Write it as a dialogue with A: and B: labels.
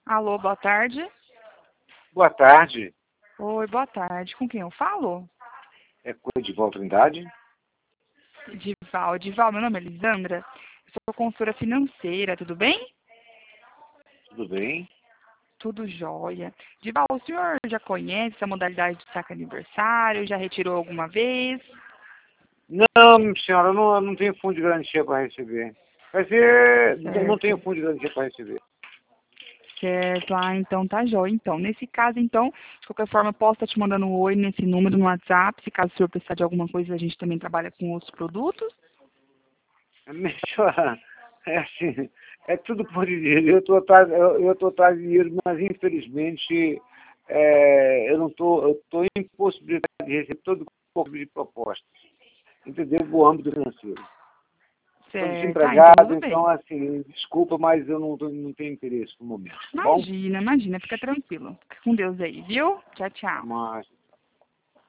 A: Alô, boa tarde.
B: Boa tarde.
A: Oi, boa tarde. Com quem eu falo?
B: É coisa de Edivaldo Trindade?
A: Dival, meu nome é Lisandra. Eu sou consultora financeira, tudo bem?
B: Tudo bem?
A: Tudo jóia. Dival, o senhor já conhece a modalidade de saque aniversário? Já retirou alguma vez?
B: Não, senhora, eu não tenho fundo de garantia para receber. Vai ser... Não tenho
A: Certo.
B: fundo de garantia para receber.
A: Certo. Ah, então tá jóia. Então, nesse caso, então, de qualquer forma, eu posso estar te mandando um oi nesse número no WhatsApp. Se caso o senhor precisar de alguma coisa, a gente também trabalha com outros produtos.
B: Minha senhora, é assim, é tudo por dinheiro. Eu tô atrás de dinheiro, mas infelizmente eu tô impossibilitado de receber todo tipo de proposta. Entendeu? No âmbito financeiro. Estou
A: Certo. Ah, então
B: desempregado,
A: tudo
B: então,
A: bem.
B: assim, desculpa, mas eu não tenho interesse no momento, tá bom?
A: Imagina, fica tranquilo. Fica com Deus aí, viu? Tchau, tchau.
B: Mas